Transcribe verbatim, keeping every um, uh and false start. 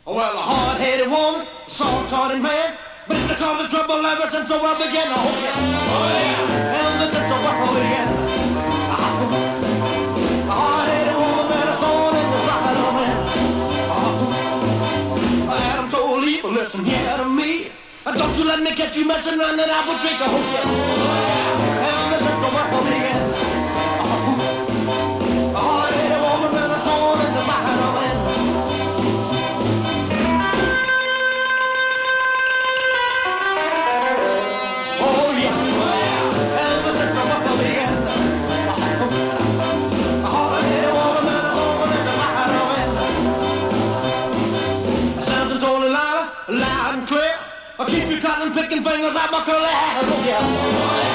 Well, a hard-headed woman, a soft-hearted man, been the cause of trouble ever since the world began. Oh yeah, oh yeah, ever since the world began. Uh-huh. A hard-headed woman and a thorn in the side of man. Uh-huh. Adam told Eve, listen here to me. And don't you let me catch you messing around that apple tree. Oh yeah, oh yeah, ever since the world began. Uh-huh. A hard-headed woman and a thorn in the side of man. Loud and clear, I keep your cotton picking fingers out my curly hair. Oh, yeah.